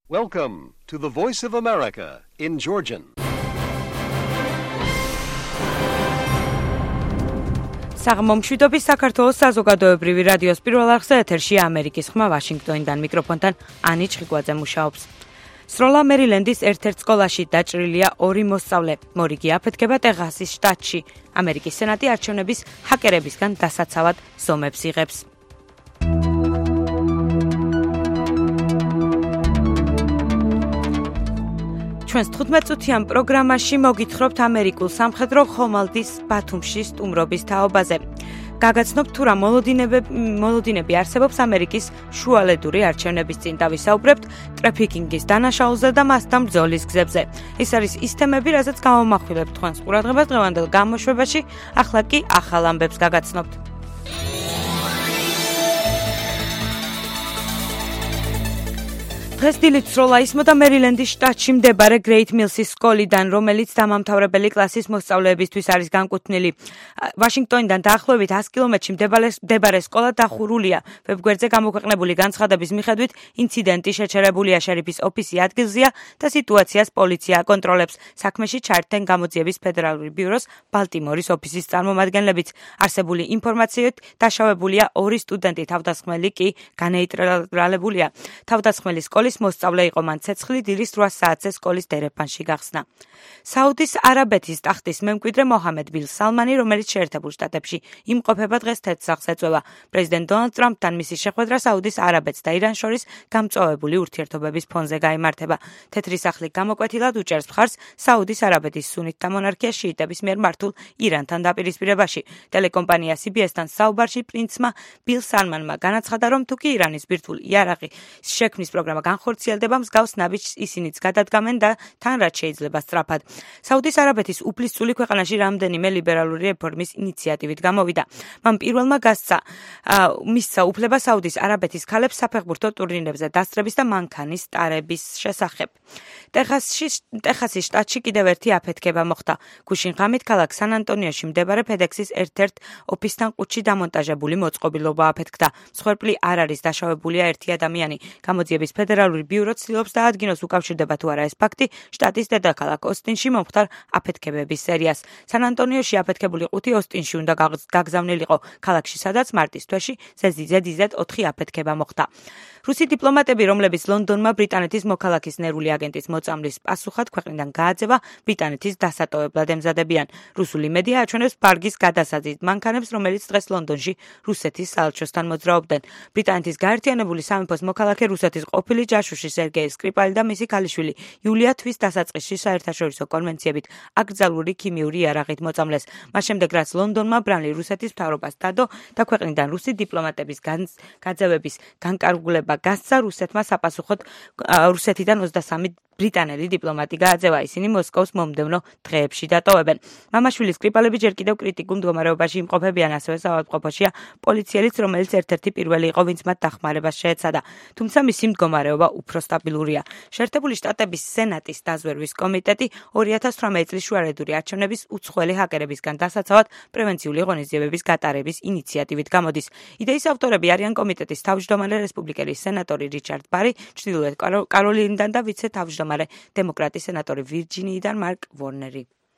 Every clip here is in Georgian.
Welcome to the Voice of America in Georgian. საღმომშვიდობის საქართველოს საზოგადოებრივი რადიოს პირველ არხზე ეთერშია ამერიკის ხმა ვაშინგტონიდან მიკროფონთან ანი ჩხიკვაძე მუშაობს. სროლა მერილენდის ერთ-ერთ სკოლაში დაჭრილია 2 მოსწავლე. მორიგი აფეთქება ტეხასის შტატში. ამერიკის სენატი არჩევნების ჰაკერებისგან დასაცავად ზომებს იღებს. ჩვენს 15-წუთიან პროგრამაში მოგითხრობთ ამერიკულ სამხედრო ხომალდის ბათუმში სტუმრობის თაობაზე. გაგაცნობთ თუ რა მოლოდინები არსებობს ამერიკის შუალედური არჩევნების წინ დავისაუბრებთ ტრაფიკინგის დანაშაულზე და მასთან ბრძოლის გზებზე. ეს არის ის თემები, რასაც გამოვმახვილებთ თქვენს ყურადღებას დღევანდელ გამოშვებაში, ახლა კი ახალ ამბებს გაგაცნობთ. დღეს დილით სროლა ისმოდა მერილენდის შტატში მდებარე გრეით მილსის სკოლიდან, რომელიც დამამთავრებელი კლასის მოსწავლეებისთვის არის განკუთვნილი. ვაშინგტონიდან დაახლოებით 100 კილომეტრში მდებარე სკოლა დახურულია. ვებგვერდზე გამოქვეყნებული განცხადების მიხედვით, ინციდენტი შეჩერებულია შერიფის ოფისი ადგილზეა და სიტუაციას პოლიცია აკონტროლებს. საქმეში ჩაერთენ გამოძიების ფედერალური ბიუროს ბალტიმორის ოფისის წარმომადგენლებიც. არსებული ინფორმაციით დაშავებულია 2 სტუდენტი, თავდასხმელი კი განეიტრალებულია. თავდასხმელი სკოლის მოსწავლე იყო, მან ცეცხლი დილის 8 საათზე სკოლის დერეფანში გახსნა. საუდის არაბეთის ტახტის მემკვიდრე მოჰამედ ბილ სალმანი, რომელიც შეერთებულ შტატებში იმყოფება, დღეს თეთრსახს ეწვევა. პრეზიდენტ დონალდ ტრამპთან მისი შეხვედრა საუდის არაბეთს და ირანს შორის გამწვავებული ურთიერთობების ფონზე გაიმართება. თეთრი სახლი გამოკვეთილად უჭერს მხარს საუდის არაბეთის სუნიტთა მონარქიას შიიტების მიერ მართულ ირანთან დაპირისპირებაში. ტელეკომპანია CBS-თან საუბარში პრინცმა ბილ სალმანმა განაცხადა, რომ თუ კი ირანის ბირთვულ იარაღი შექმნის პროგრამა განხორციელდება, მსგავს ნაბიჯს ისინიც გადადგამენ და თან რაც შეიძლება სწრაფად. საუდის არაბეთის უფლისწული ქვეყანაში რამდენიმე ლიბერალური რეფორმის ინიციატივით გამოვიდა. მან პირველმა მისცა უფლება საუდის არაბეთის ქალებს საფეხბურთო ტურნირებზე დასწრების და მანქანის ტარების შესახებ. ტეხასის შტატში კიდევ ერთი აფეთქება მოხდა. გუშინ ღამით ქალაქ სან-ანტონიოში მდებარე ფედექსის ერთ-ერთ ოფისთან ყუთში დამონტაჟებული მოწყობილობა აფეთქდა. მსხვერპლი არ არის, დაშავებულია ერთი ადამიანი. გამოძიების ფედერალური ბიურო ცდილობს დაადგინოს უკავშირდება თუ არა ეს ფაქტი შტატის დედაქალაქ ოსტინში მომხდარ აფეთქებების სერიას. სან-ანტონიოში აფეთქებული 5 ოსტინში უნდა გაგზავნილიყო ქალაქში, სადაც მარტის თვეში ზედიზედ 4 აფეთქება მოხდა. რუსი დიპლომატები, რომლებიც ლონდონმა ბრიტანეთის მოქალაქის ნერვული აგენტის მოწამვლის პასუხად ქვეყნიდან გააძევა, ბრიტანეთის დასატოვებლად ემზადებიან. რუსული მედია აჩვენებს ბარგის გადასაზიდ მანქანებს, რომელიც დღეს ლონდონში რუსეთის საელჩოსთან მოძრაობდნენ. ბრიტანეთის გაერთიანებული სამეფოს მოქალაქე რუსეთის ყოფილი ჯაშუში სერგეი სკრიპალი და მისი ქალიშვილი იულია თვის დასაწყისში საერთაშორისო კონვენციებით აკრძალული ქიმიური იარაღით მოწამლეს. მას შემდეგ რაც ლონდონმა ბრალი რუსეთის მთავრობას დადო და ქვეყნიდან რუსი დიპლომატების გაძევების განკარგულება გასცა, რუსეთმა საპასუხოდ რუსეთიდან 23 ბრიტანელი დიპლომატი გააძევა. ისინი მოსკოვს მომდევნო დღეებში დატოვებენ. მამაშვილის სკრიპალები ჯერ კიდევ კრიტიკულ მდგომარეობაში იმყოფებიან, ასევე საავადმყოფოშია პოლიციელიც, რომელიც ერთ-ერთი პირველი იყო, ვინც მათ დახმარებას შეეცადა. თუმცა მისი მდგომარეობა უფრო სტაბილურია. შეერთებული შტატების სენატის დაზვერვის კომიტეტი 2018 წლის შუალედური არჩევნების უცხოელი ჰაკერებისგან დასაცავად პრევენციული ღონისძიებების გატარების ინიციატივით გამოდის. იდეის ავტორები არიან კომიტეტის თავმჯდომარე რესპუბლიკელი სენატორი რიჩარდ ბარი, ჩრდილოეთ კაროლინიდან და ვიცე-თავმჯდომარე დემოკრატი სენატორი ვირჯინიიდან მარკ ვორნერი.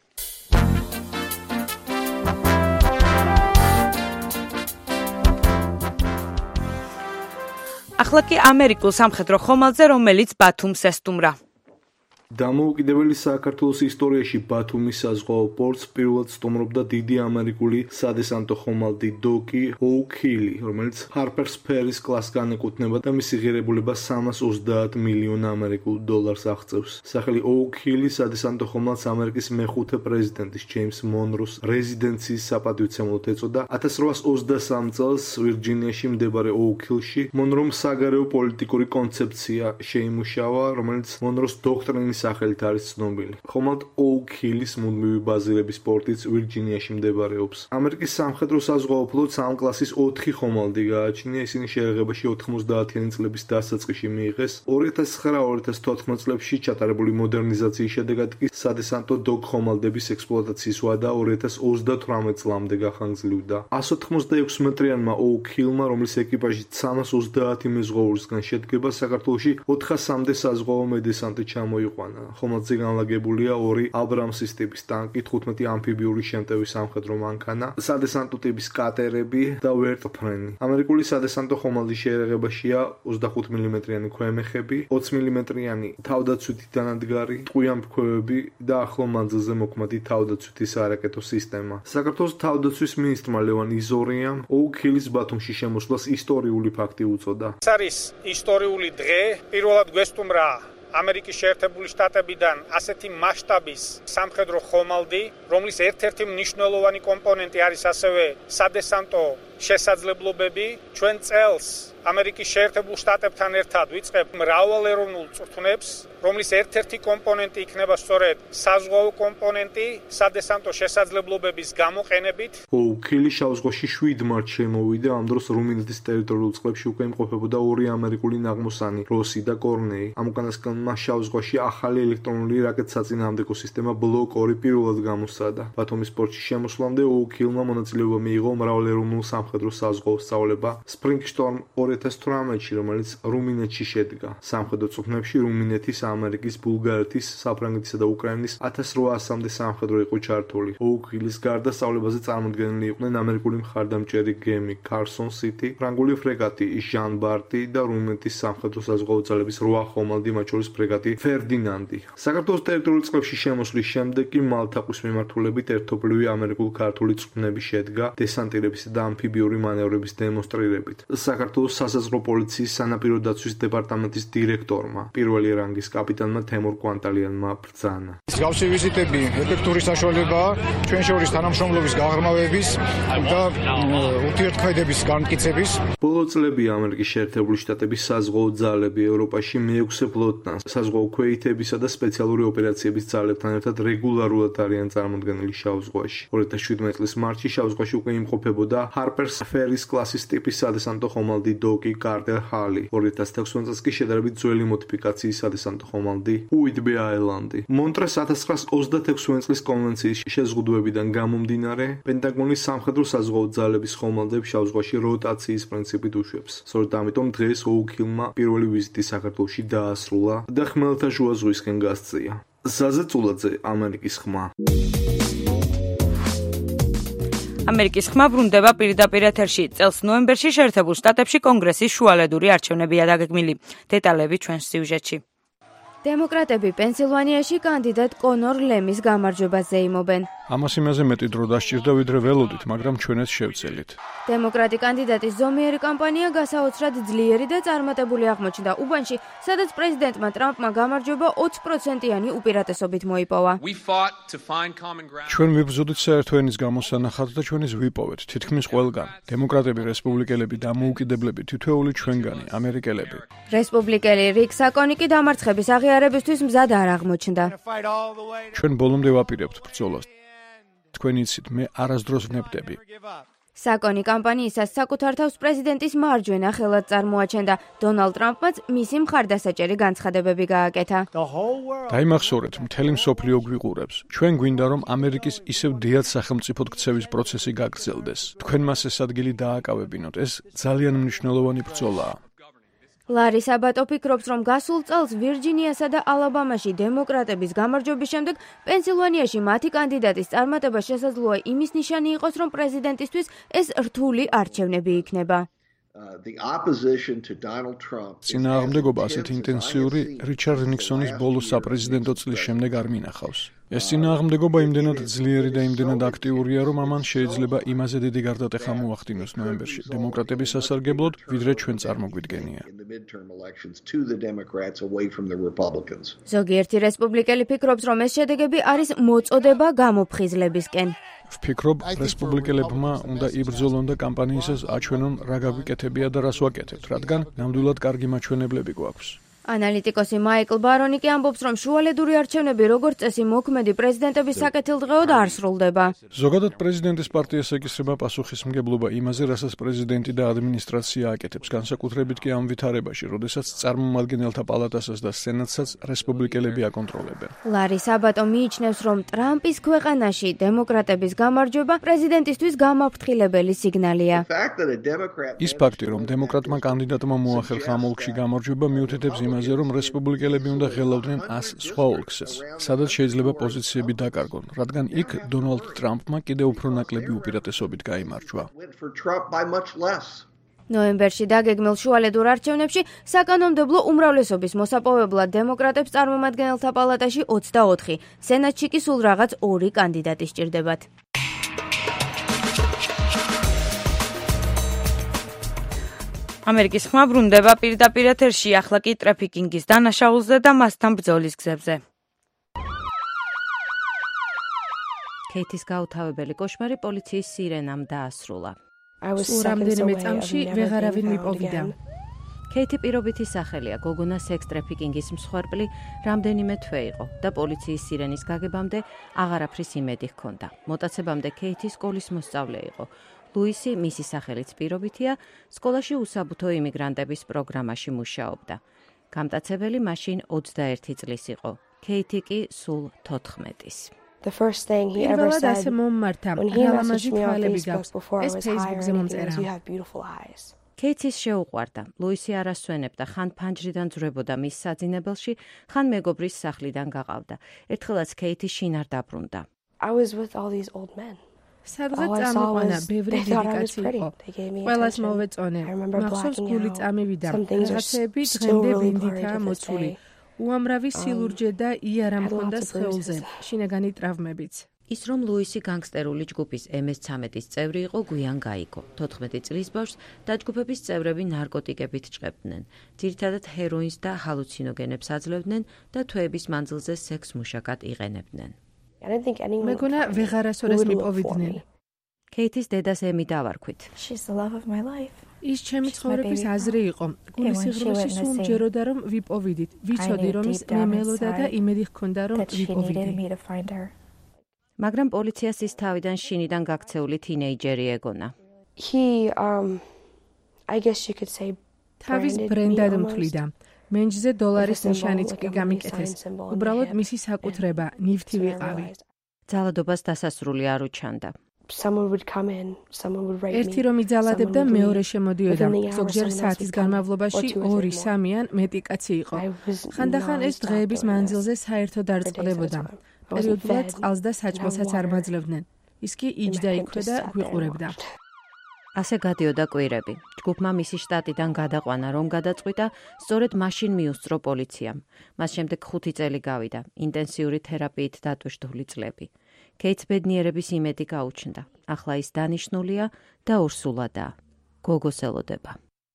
ახლა კი ამერიკულ სამხედრო ხომალდზე, რომელიც ბათუმს ესტუმრა. დამოუკიდებელი საქართველოს ისტორიაში ბათუმის საზღვაო პორტს პირველად სტუმრობდა დიდი ამერიკული სადესანტო ხომალდი დოკი ოუქ-ჰილი, რომელიც ჰარპერს ფერის კლასს განეკუთვნება და მისი ღირებულება 330 მილიონ ამერიკულ დოლარს აღწევს. სახელი ოუქ-ჰილი სადესანტო ხომალდს ამერიკის მეხუთე პრეზიდენტის ჯეიმს მონროს რეზიდენციის საპატივცემლოდ ეწოდა. 1823 წელს ვირჯინიაში მდებარე ოუქ-ჰილში მონრომ საგარეო პოლიტიკური კონცეფცია შეიმუშავა, რომელიც მონროს დოქტრინის მამის სახელით არის ცნობილი. ხომალდ ოუქ ჰილის მუდმივი ბაზირების პორტიც ვირჯინიაში მდებარეობს. ამერიკის სამხედრო საზღვაო ფლოტს ამ კლასის 4 ხომალდი გააჩნია, ისინი შეერაღებაში 90-იანი წლების დასაწყისში მიიღეს. 2009-2014 წლებში ჩატარებული მოდერნიზაციის შედეგად კი სადესანტო დოკ ხომალდების ექსპლუატაციის ვადა 2038 წლამდე გახანგრძლივდა. 186 მეტრიანმა ოუქ ჰილმა, რომლის ეკიპაჟი 330 მეზღვაურისგან შედგება, საქართველოში 400-მდე საზღვაო მედესანტი ჩამოიყვანა. ხომალდზე განლაგებულია 2 აბრამსის ტიპის ტანკი, 15 ამფიბიური შემტევი სამხედრო მანქანა, სადესანტო ტიპის კატერები და ვერტფრენი. ამერიკული სადესანტო ხომალდის შეერაღებაშია 25 მმ-იანი ქვემეხები, 20 მმ-იანი თავდაცვითი დანადგარი, ტყვიამფრქვევები და ახლო მანძილზე მოქმედი თავდაცვითი სარაკეტო სისტემა. საქართველოს თავდაცვის მინისტრმა ლევან იზორიამ ოუქ ჰილის ბათუმში შემოსვლას ისტორიული ფაქტი უწოდა. ეს არის ისტორიული დღე, პირველად გვესტუმრა ამერიკის შეერთებული შტატებიდან ასეთი მასშტაბის სამხედრო ხომალდი, რომლის ერთ-ერთი მნიშვნელოვანი კომპონენტი არის ასევე სადესანტო შესაძლებლობები. ჩვენ წელს ამერიკის შეერთებულ შტატებთან ერთად ვიწყებ მრავალეროვნულ წვრთნებს, რომლის ერთ-ერთი კომპონენტი იქნება სწორედ საზღვაო კომპონენტი სადესანტო შესაძლებლობების გამოყენებით. ოუქ ჰილი შავ ზღვაში 7 მარტს შემოვიდა, ამ დროს რუმინეთის ტერიტორიულ წყლებში უკვე იმყოფებოდა 2 ამერიკული ნაღმოსანი, როსი და კორნეი. ამ უკანასკნელმა შავ ზღვაში ახალი ელექტრონული რაკეტსაწინააღმდეგო სისტემა ბლოკ 2 პირველად გამოსცადა. ბათუმის პორტში შემოსვლამდე ოუქ ჰილმა მონაწილეობა მიიღო მრავალეროვნულ სამხედრო საზღვაო სწავლება სპრინგშტორმ 2018-ში, რომელიც რუმინეთში შედგა. სამხედრო წვრთნებში რუმინეთის, ამერიკის, ბულგარეთის, საფრანგეთისა და უკრაინის 1800-მდე სამხედრო იყო ჩართული. ოუქ ჰილის გარდა სწავლებაზე წარმოდგენილი იყვნენ ამერიკული მხარდამჭერი გემი კარსონ სიტი, ფრანგული ფრეგატი ჟან ბარტი და რუმინეთის სამხედრო საზღვაო ძალების 8 ხომალდი, მათ შორის ფრეგატი ფერდინანდი. საქართველოს ტერიტორიულ წყლებში შემოსვლის შემდეგ კი მალთაყვის მიმართულებით ერთობლივი ამერიკულ-ქართული წვრთნები შედგა დესანტირებისა და ამფიბიური მანევრების დემონსტრირებით. საქართველოს სასაზღვრო პოლიციის სანაპირო დაცვის დეპარტამენტის დირექტორმა, პირველი რანგის კაპიტანმა თემურ კვანტალიანმა ბრძანა. მსგავსი ვიზიტები ეფექტური საშუალებაა ჩვენ შორის თანამშრომლობის გაღრმავების და ურთიერთქმედების განმტკიცების. ბოლო წლებია ამერიკის შეერთებული შტატების საზღვაო ძალები ევროპაში მე-6 ფლოტთან, საზღვაო ქვეითებისა და სპეციალური ოპერაციების ძალებთან ერთად რეგულარულად არიან წარმოდგენილი შავ ზღვაში. 2017 წლის მარტში შავ ზღვაში უკვე იმყოფებოდა ჰარპერს ფერის კლასის ტიპის სადესანტო ხომალდი დოკი კარტერ ჰალი. 2016 წელს კი შედარებით ძველი მოდიფიკაციის სადესანტო ხომალდი უიტბი აილანდი. მონტრეს 1926 წლის კონვენციის შეზღუდვებიდან გამომდინარე, პენტაგონის სამხედრო საზღვაო ძალების ხომალდებს შავ ზღვაში როტაციის პრინციპით უშვებს. სწორედ ამიტომ დღეს ოუქ ჰილმა პირველი ვიზიტი საქართველოში დაასრულა და ხმელთაშუა ზღვისკენ გასწია. ზაზე წულაძე, ამერიკის ხმა. ამერიკის ხმა ბრუნდება პირდაპირ ეთერში. წელს ნოემბერში შეერთებულ შტატებში კონგრესის შუალედური არჩევნებია დაგეგმილი. დეტალები ჩვენს სიუჟეტში. დემოკრატები პენსილვანიაში კანდიდატ კონორ ლემის გამარჯვებას ზეიმობენ. ამას იმაზე მეტი დრო დასჭირდა, ვიდრე ველოდით, მაგრამ ჩვენაც შევცელით. დემოკრატი კანდიდატის ზომიერი კამპანია გასაოცრად ძლიერი და წარმატებული აღმოჩნდა უბანში, სადაც პრეზიდენტმა ტრამპმა გამარჯვება 20%-იანი უპირატესობით მოიპოვა. ჩვენ ვიბრძოდით საერთო ენის გამოსანახად და ჩვენის ვიპოვეთ, თითქმის ყველგან. დემოკრატები, რესპუბლიკელები, დამოუკიდებლები, თითოეული ჩვენგანი, ამერიკელები. რესპუბლიკელი რიკ საკონი კი დამარცხების აღიარებისთვის მზად არ აღმოჩნდა. ჩვენ ბოლომდე ვაპირებთ ბრძოლას. თქვენ იცით, მე არასდროს ვნებდები. საკონი კამპანიისას საკუთარ თავს პრეზიდენტის მარჯვენა ხელად წარმოაჩენდა. დონალდ ტრამპმაც მისი მხარდასაჭერი განცხადებები გააკეთა. დაიმახსოვრეთ, მთელი მსოფლიო გვიყურებს. ჩვენ გვინდა, რომ ამერიკის ისევ დიად სახელმწიფოდ ქცევის პროცესი გაგრძელდეს. თქვენ მას ეს ადგილი დააკავებინოთ. ეს ძალიან მნიშვნელოვანი ბრძოლაა. ლარი საბატო ფიქრობს, რომ გასულ წელს ვირჯინიასა და ალაბამაში დემოკრატების გამარჯვების შემდეგ პენსილვანიაში მათი კანდიდატის წარმატება შესაძლოა იმის ნიშანი იყოს, რომ პრეზიდენტისთვის ეს რთული არჩევნები იქნება. წინააღმდეგობა ასეთი ინტენსიური რიჩარდ ნიქსონის ბოლო საპრეზიდენტო წლის შემდეგ არ მინახავს. ეს წინააღმდეგობა იმდენად ძლიერი და იმდენად აქტიურია, რომ ამან შეიძლება იმაზე დიდი გარდატეხა მოახდინოს ნოემბერში დემოკრატების სასარგებლოდ, ვიდრე ჩვენ წარმოგვიდგენია. ზოგიერთი რესპუბლიკელი ფიქრობს, რომ ეს შედეგები არის მოწოდება გამოფხიზლებისკენ. ვფიქრობ, რესპუბლიკელებმა უნდა იბრძოლონ და კამპანიისას აჩვენონ, რა გაგვიკეთებია და რას ვაკეთებთ, რადგან ნამდვილად კარგი მაჩვენებლები გვაქვს. ანალიტიკოსი მაიკლ ბარონი კი ამბობს, რომ შუალედური არჩევნები როგორც წესი მოქმედი პრეზიდენტების საკეთილდღეოდ არ სრულდება. ზოგადად პრეზიდენტის პარტიას ეკისრება პასუხისმგებლობა იმაზე, რასაც პრეზიდენტი და ადმინისტრაცია აკეთებს, განსაკუთრებით კი ამ ვითარებაში, როდესაც წარმომადგენელთა პალატასაც და სენატსაც რესპუბლიკელები აკონტროლებენ. ლარი საბატო მიიჩნევს, რომ ტრამპის ქვეყანაში დემოკრატების გამარჯვება პრეზიდენტისთვის გამაფრთხილებელი სიგნალია. ის ფაქტი, რომ დემოკრატმა კანდიდატმა მოახერხა ამ ოლქში გამარჯვება, მიუთითებს იმაზე, რომ რესპუბლიკელები უნდა ღელავდნენ 100 სხვა ოლქსაც, სადაც შეიძლება პოზიციები დაკარგონ, რადგან იქ დონალდ ტრამპმა კიდევ უფრო ნაკლები უპირატესობით გაიმარჯვა. ნოემბერში დაგეგმილ შუალედურ არჩევნებში საკანონმდებლო უმრავლესობის მოსაპოვებლად დემოკრატებს წარმომადგენელთა პალატაში 24, სენატში კი სულ რაღაც 2 კანდიდატი სჭირდებათ. ამერიკის ხმა ბრუნდება პირდაპირ ეთერში, ახლა კი ტრაფიკინგის დანაშაულზე და მასთან ბრძოლის გზებზე. ქეითის გაუთავებელი კოშმარი პოლიციის სირენამ დაასრულა. რამდენიმე წამში ვეღარავინ მიპოვიდა. ქეითი პირობითი სახელია, გოგონა სექს ტრაფიკინგის მსხვერპლი რამდენიმე თვე იყო და პოლიციის სირენის გაგებამდე აღარაფრის იმედი ჰქონდა. მოტაცებამდე ქეითი სკოლის მოსწავლე იყო. ლუისი, მისი სახელიც პირობითია, სკოლაში უსაბუთო იმიგრანტების პროგრამაში მუშაობდა. გამტაცებელი მაშინ 21 წლის იყო. ქეითი კი სულ 14-ის. პირველად ასე მომმართა, გალამაზი თვალები გაქვს, ეს Facebook-ზე მომწერა. ქეითის შეუყვარდა. ლუისი არ ასვენებდა, ხან ფანჯრიდან ძვრებოდა მის საძინებელში, ხან მეგობრის სახლიდან გაყავდა. ერთხელაც ქეითი შინ არ დაბრუნდა. სადღაც წამიყვანა, ბევრი დედიკაცი იყო. ყველას მოვეწონე. მახსოვს გული წამივიდა. რაღაცეები დღემდე ვინდითაა მოცული. უამრავი სილურჯე და იარა მქონდა სხეულზე, შინაგანი ტრავმებიც. ის რომ ლუისი განგსტერული ჯგუფის MS-13-ის წევრი იყო, გვიან გაიგო. 14 წლის ბავშვს დაჯგუფების წევრები ნარკოტიკებით ჭყებდნენ. ძირითადად ჰეროინს და ჰალუცინოგენებს აძლევდნენ და თვეების მანძილზე სექს მუშაკად იყენებდნენ. მეგონა ვეღარასოდეს მიპოვიდნენ. ქეითის დედას ემი დავარქვით. ის ჩემი ცხოვრების აზრი იყო. გულისიღრმეში სულ მჯეროდა რომ ვიპოვიდით. ვიცოდი რომ ის მემელოდა და იმედი ჰქონდა რომ ვიპოვიდი. მაგრამ პოლიციას ის თავიდან შინიდან გაქცეული თინეიჯერი ეგონა. თავის ბრენდად მთვლიდა. მენჯზე დოლარის ნიშანიც კი გამიკეთეს. უბრალოდ მისი საკუთრება, ნივთი ვიყავი. ძალადობას დასასრული არ უჩანდა. ერთი რომ იძალადებდა, მეორე შემოდიოდა. ზოგჯერ საათის განმავლობაში 2-3 ან მეტი კაცი იყო. ხანდახან ეს დღეების მანძილზე საერთოდ არ წყდებოდა. პერიოდულად წყალს და საჭმელსაც არ მაძლევდნენ. ის კი იჯდა იქვე და გვიყურებდა. ასე გადიოდა კვირები. ჯგუფმა მისი შტატიდან გადაყვანა, რომ გადაწყვიტა, სწორედ მაშინ მიუსწრო პოლიციამ. მას შემდეგ 5 წელი გავიდა, ინტენსიური თერაპიით დატვირთული წლები. ქეითს ბედნიერების იმედი გაუჩნდა. ახლა ის დანიშნულია და ორსულადაა. გოგოს ელოდება.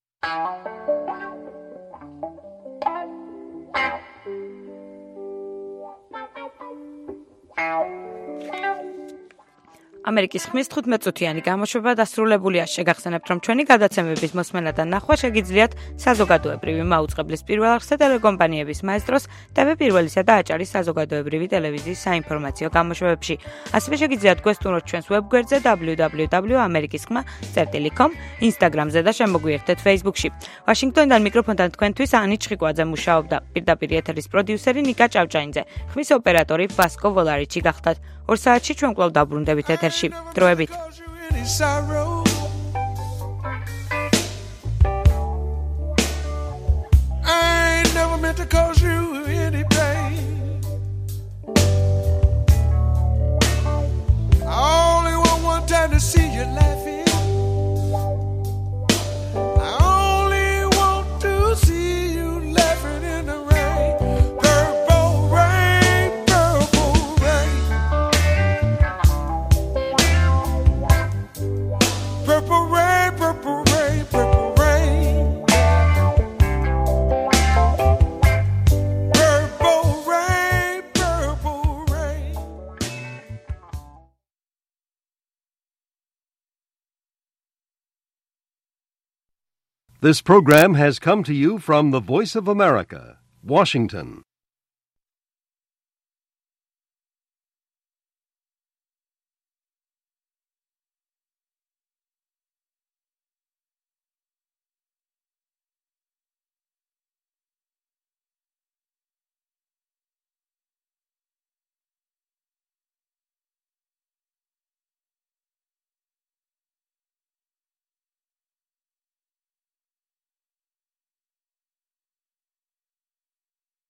ამერიკის ხმის 15-წუთიანი გამოშვება დასრულებულია. შეგახსენებთ, რომ ჩვენი გადაცემების მოსმენა და ნახვა შეგიძლიათ საზოგადოებრივი მაუწყებლის პირველ არხზე ტელეკომპანიების მაესტროს, TV პირველისა და აჭარის საზოგადოებრივი ტელევიზიის საინფორმაციო გამოშვებებში. ასევე შეგიძლიათ გვესტუმროთ ჩვენს ვებგვერდზე www.amerikiskhma.com, Instagram-ზე და შემოგვიერთდეთ Facebook-ში. ვაშინგტონიდან მიკროფონთან თქვენთვის ანი ჩხიკვაძე მუშაობდა. პირდაპირ ეთერის პროდიუსერი ნიკა ჭავჭაინძე, ხმის ოპერატორი ვასკო ვოლარიჩი გახდათ. 2 საათში ჩვენ კვლავ დაბრუნდებით ეთერში. დროებით. This program has come to you from the Voice of America, Washington.